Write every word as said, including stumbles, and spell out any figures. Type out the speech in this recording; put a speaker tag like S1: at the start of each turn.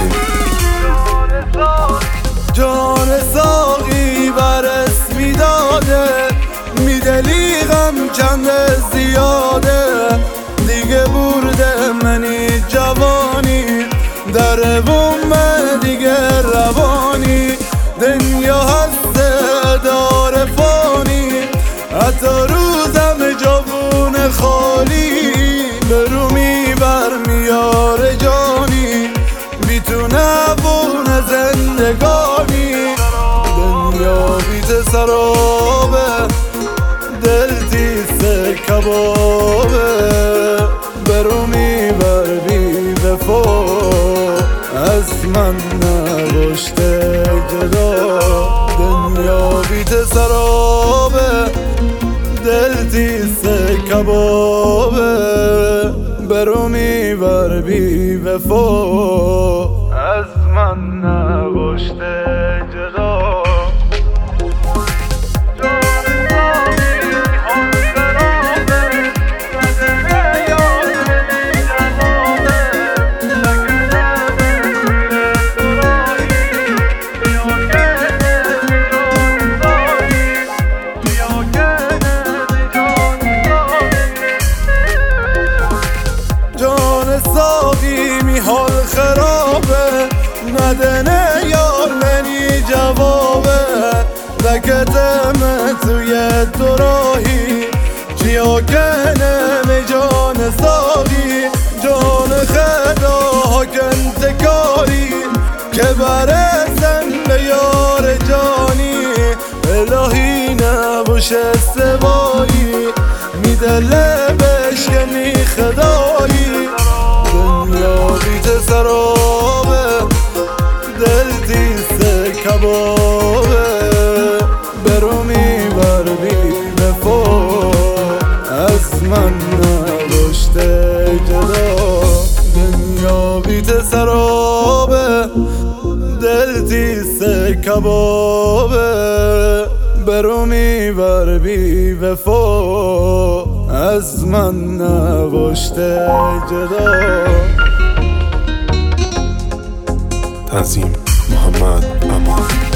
S1: تنظیم
S2: جان ساقی بر اسمی داده میدلی غم چند زیاده دیگه برده منی جوانی در بوم دیگه روانی دنیا هست دار فانی حتی روزم جوون خالی برو میبر میار جانی بیتونه بون زندگانی دنیا بیت سرابه دل تیسه کبابه برو میبر بی وفا از من نباشته جدا دنیا بیت سرابه دل تیسه کبابه برو میبر بی وفا از من نباشته جدا ساقی می حال خرابه ندنه یار منی جوابه دکتم توی دوراهی چیا کنه می جان ساقی جان خدا حاکم تکاری که برسن به یار جانی الهی نباشه سوایی میدله بشکنی خدایی دنیا بیت سرابه دل تیسه کبابه برو میبر بی وفا از من نباشته جدا دنیا بیت سرابه دل تیسه کبابه برو میبر بی وفا از من نباشته جدا
S1: تنظیم محمد امان.